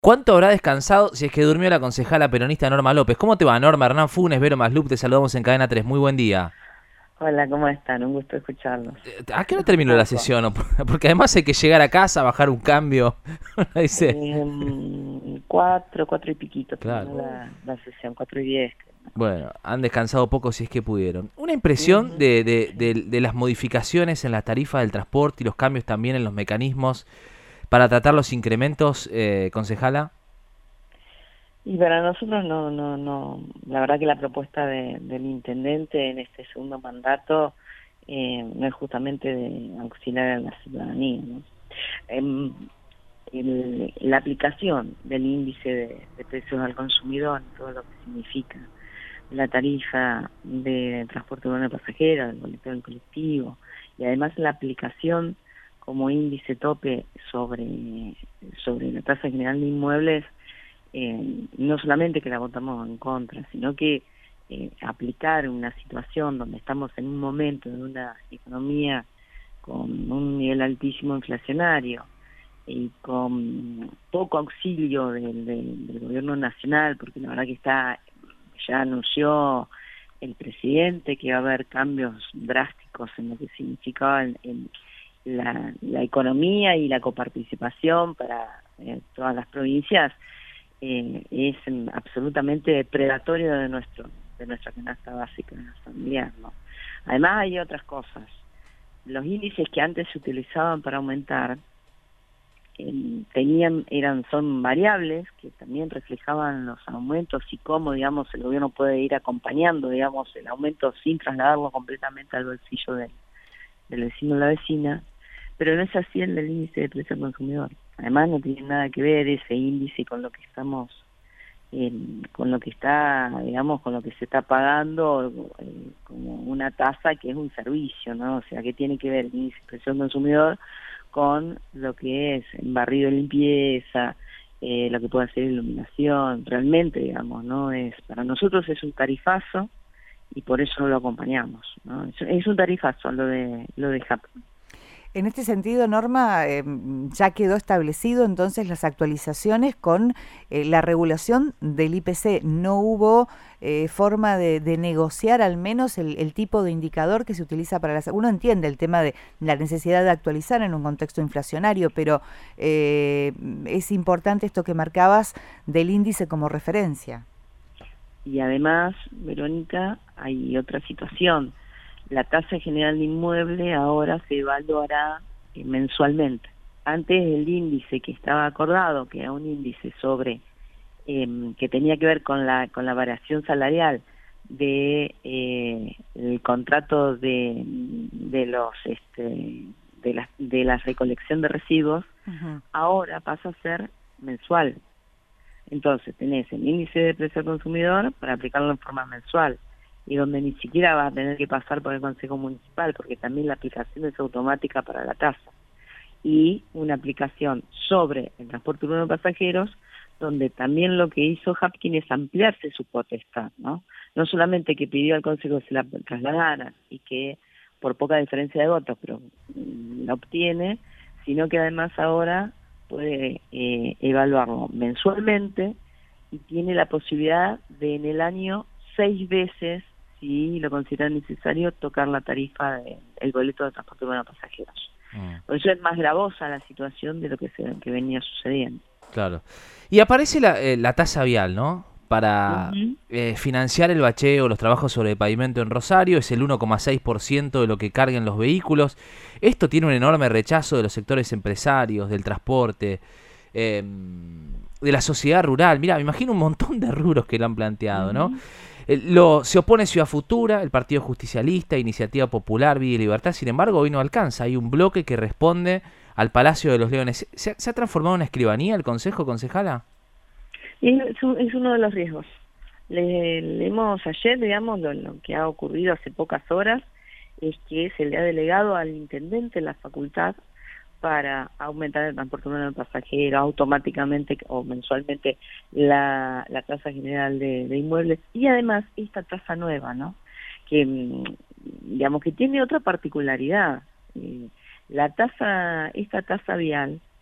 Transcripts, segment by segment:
¿Cuánto habrá descansado si es que durmió la concejala peronista Norma López? ¿Cómo te va, Norma? Hernán Funes, Vero Maslup, te saludamos en Cadena 3. Muy buen día. Hola, ¿cómo están? Un gusto escucharlos. ¿A qué hora Un terminó la poco. sesión? Porque además hay que llegar a casa, bajar un cambio. Dice. Cuatro y piquito Claro. terminó la sesión, 4:10. Bueno, han descansado poco si es que pudieron. Una impresión Ujú, sí. de las modificaciones en la tarifa del transporte y los cambios también en los mecanismos para tratar los incrementos, concejala. Y para nosotros no. La verdad que la propuesta del intendente en este segundo mandato no es justamente de auxiliar a la ciudadanía, ¿no? Em, la aplicación del índice de precios al consumidor, todo lo que significa la tarifa de transporte urbano de pasajeros, del boleto del colectivo, y además la aplicación como índice tope sobre la tasa general de inmuebles, no solamente que la votamos en contra, sino que aplicar una situación donde estamos en un momento de una economía con un nivel altísimo inflacionario y con poco auxilio del gobierno nacional, porque la verdad que ya anunció el presidente que va a haber cambios drásticos en lo que significaba la economía y la coparticipación para todas las provincias. Es absolutamente predatorio de nuestra canasta básica familiar, ¿no? Además hay otras cosas. Los índices que antes se utilizaban para aumentar son variables que también reflejaban los aumentos y cómo, digamos, el gobierno puede ir acompañando, digamos, el aumento sin trasladarlo completamente al bolsillo del vecino o la vecina, pero no es así el del índice de precio al consumidor. Además no tiene nada que ver ese índice con lo que con lo que está, digamos, con lo que se está pagando como una tasa que es un servicio, ¿no? O sea, ¿qué tiene que ver el índice de precio al consumidor con lo que es barrido de limpieza, lo que puede hacer iluminación? Realmente, digamos, no es, para nosotros es un tarifazo y por eso no lo acompañamos, ¿no? Es un tarifazo lo de HAP. En este sentido, Norma, ya quedó establecido entonces las actualizaciones con la regulación del IPC. No hubo forma de negociar al menos el tipo de indicador que se utiliza para las... Uno entiende el tema de la necesidad de actualizar en un contexto inflacionario, pero es importante esto que marcabas del índice como referencia. Y además, Verónica, hay otra situación. La tasa general de inmueble ahora se evaluará mensualmente. Antes el índice que estaba acordado, que era un índice que tenía que ver con la variación salarial el contrato de la recolección de residuos, Uh-huh. ahora pasa a ser mensual. Entonces tenés el índice de precio al consumidor para aplicarlo en forma mensual, y donde ni siquiera va a tener que pasar por el Consejo Municipal, porque también la aplicación es automática para la tasa, y una aplicación sobre el transporte urbano de pasajeros, donde también lo que hizo Hapkin es ampliarse su potestad, ¿no? No solamente que pidió al Consejo que se la trasladara y que por poca diferencia de votos, pero la obtiene, sino que además ahora puede evaluarlo mensualmente y tiene la posibilidad de en el año 6 veces, si lo considera necesario, tocar la tarifa del boleto de transporte urbano de pasajeros. Mm, Por eso es más gravosa la situación de lo que venía sucediendo. claro. Y aparece la tasa vial, ¿no? Para Ujú. financiar el bacheo, los trabajos sobre el pavimento en Rosario, es el 1,6% de lo que carguen los vehículos. Esto tiene un enorme rechazo de los sectores empresarios, del transporte, de la sociedad rural. Mira, me imagino un montón de rubros que lo han planteado, ¿no? Ujú. Se opone Ciudad Futura, el Partido Justicialista, Iniciativa Popular, Vida y Libertad. Sin embargo, hoy no alcanza. Hay un bloque que responde al Palacio de los Leones. ¿Se ha transformado en una escribanía el Consejo, concejala? Es uno de los riesgos. Leemos ayer, digamos, lo que ha ocurrido hace pocas horas, es que se le ha delegado al intendente la facultad para aumentar el transporte urbano de pasajeros automáticamente o mensualmente la tasa general de inmuebles, y además esta tasa nueva, ¿no? Que digamos que tiene otra particularidad. Esta tasa vial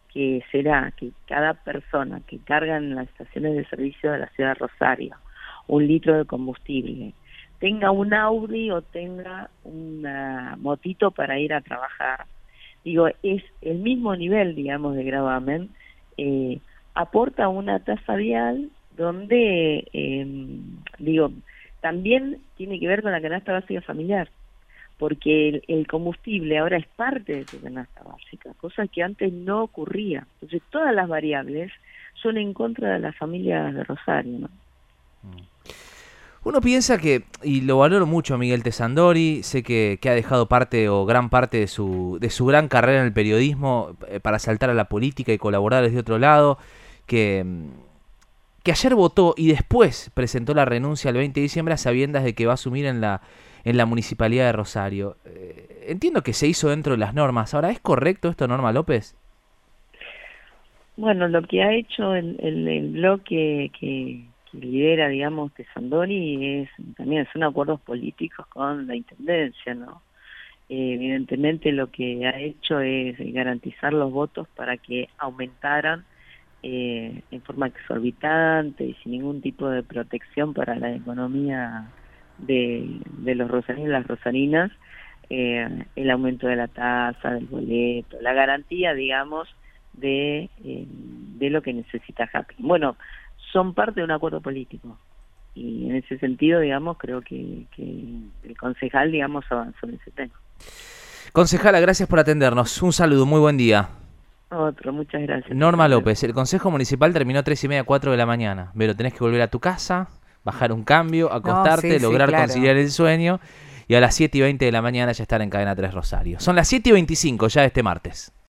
que será que cada persona que carga en las estaciones de servicio de la ciudad de Rosario 1 litro de combustible, tenga un Audi o tenga una motito para ir a trabajar, digo, es el mismo nivel, digamos, de gravamen, aporta una tasa vial donde, digo, también tiene que ver con la canasta básica familiar, porque el combustible ahora es parte de tu canasta básica, cosa que antes no ocurría. Entonces todas las variables son en contra de las familias de Rosario, ¿no? Uno piensa que, y lo valoro mucho a Miguel Tesandori, sé que ha dejado parte o gran parte de su gran carrera en el periodismo para saltar a la política y colaborar desde otro lado, que ayer votó y después presentó la renuncia el 20 de diciembre a sabiendas de que va a asumir en la Municipalidad de Rosario. Entiendo que se hizo dentro de las normas. Ahora, ¿es correcto esto, Norma López? Bueno, lo que ha hecho el bloque que lidera, digamos, Tesandori también son acuerdos políticos con la Intendencia, ¿no? Evidentemente lo que ha hecho es garantizar los votos para que aumentaran en forma exorbitante y sin ningún tipo de protección para la economía de los rosarinos y las rosarinas, el aumento de la tasa, del boleto, la garantía, digamos, de lo que necesita Happy. Bueno, son parte de un acuerdo político y en ese sentido, digamos, creo que el concejal, digamos, avanzó en ese tema. Concejala, gracias por atendernos. Un saludo, muy buen día. Muchas gracias. Norma López, el Consejo Municipal terminó 3:30, 4 de la mañana. Pero tenés que volver a tu casa, bajar un cambio, acostarte, lograr conciliar el sueño y a las 7:20 de la mañana ya estar en Cadena 3 Rosario. Son las 7:25 ya este martes.